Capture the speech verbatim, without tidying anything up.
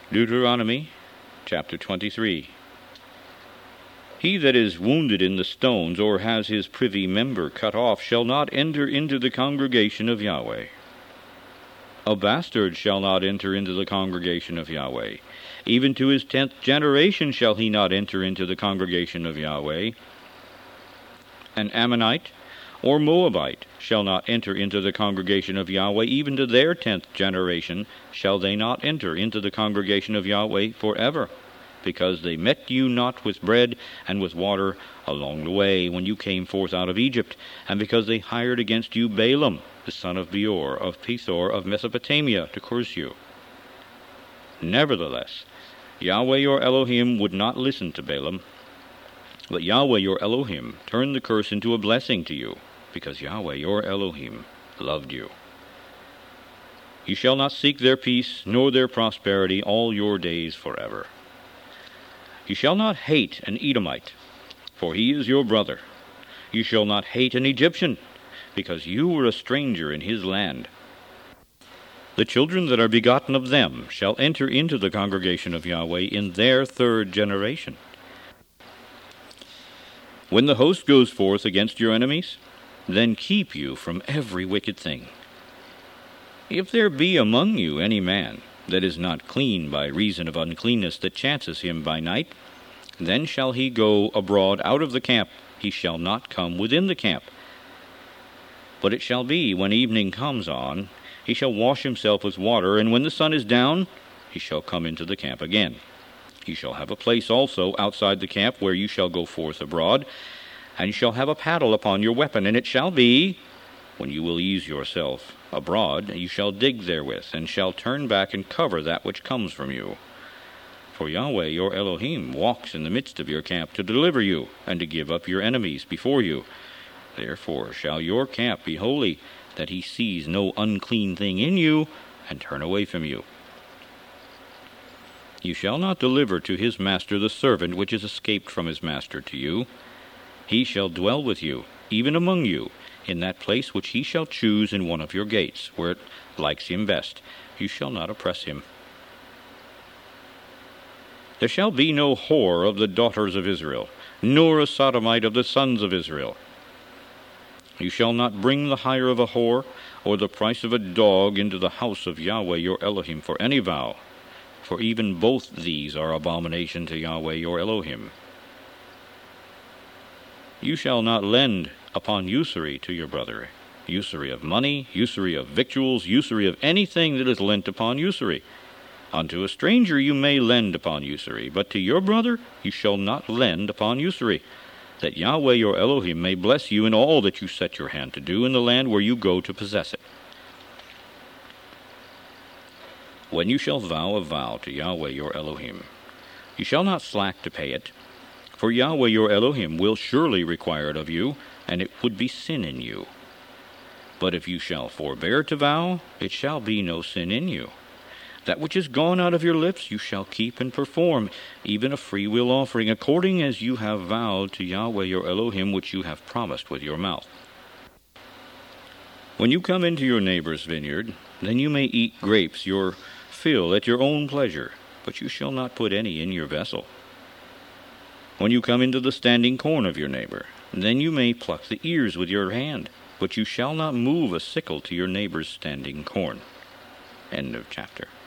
Deuteronomy chapter twenty-three. He that is wounded in the stones, or has his privy member cut off, shall not enter into the congregation of Yahweh. A bastard shall not enter into the congregation of Yahweh. Even to his tenth generation shall he not enter into the congregation of Yahweh. An Ammonite or Moabite shall not enter into the congregation of Yahweh. Even to their tenth generation shall they not enter into the congregation of Yahweh forever, because they met you not with bread and with water along the way when you came forth out of Egypt, and because they hired against you Balaam, the son of Beor, of Pethor, of Mesopotamia, to curse you. Nevertheless, Yahweh your Elohim would not listen to Balaam, but Yahweh your Elohim turned the curse into a blessing to you, because Yahweh your Elohim loved you. You shall not seek their peace, nor their prosperity all your days forever. You shall not hate an Edomite, for he is your brother. You shall not hate an Egyptian, because you were a stranger in his land. The children that are begotten of them shall enter into the congregation of Yahweh in their third generation. When the host goes forth against your enemies, then keep you from every wicked thing. If there be among you any man that is not clean by reason of uncleanness that chances him by night, then shall he go abroad out of the camp. He shall not come within the camp. But it shall be, when evening comes on, he shall wash himself with water, and when the sun is down, he shall come into the camp again. He shall have a place also outside the camp where you shall go forth abroad, and you shall have a paddle upon your weapon. And it shall be, when you will ease yourself abroad, you shall dig therewith, and shall turn back and cover that which comes from you. For Yahweh your Elohim walks in the midst of your camp to deliver you, and to give up your enemies before you. Therefore shall your camp be holy, that he sees no unclean thing in you, and turn away from you. You shall not deliver to his master the servant which is escaped from his master to you. He shall dwell with you, even among you, in that place which he shall choose in one of your gates, where it likes him best. You shall not oppress him. There shall be no whore of the daughters of Israel, nor a sodomite of the sons of Israel. You shall not bring the hire of a whore, or the price of a dog into the house of Yahweh your Elohim for any vow, for even both these are abomination to Yahweh your Elohim. You shall not lend upon usury to your brother, usury of money, usury of victuals, usury of anything that is lent upon usury. Unto a stranger you may lend upon usury, but to your brother you shall not lend upon usury, that Yahweh your Elohim may bless you in all that you set your hand to do in the land where you go to possess it. When you shall vow a vow to Yahweh your Elohim, you shall not slack to pay it, for Yahweh your Elohim will surely require it of you, and it would be sin in you. But if you shall forbear to vow, it shall be no sin in you. That which is gone out of your lips you shall keep and perform, even a freewill offering, according as you have vowed to Yahweh your Elohim, which you have promised with your mouth. When you come into your neighbor's vineyard, then you may eat grapes your fill at your own pleasure, but you shall not put any in your vessel. When you come into the standing corn of your neighbor, then you may pluck the ears with your hand, but you shall not move a sickle to your neighbor's standing corn. End of chapter.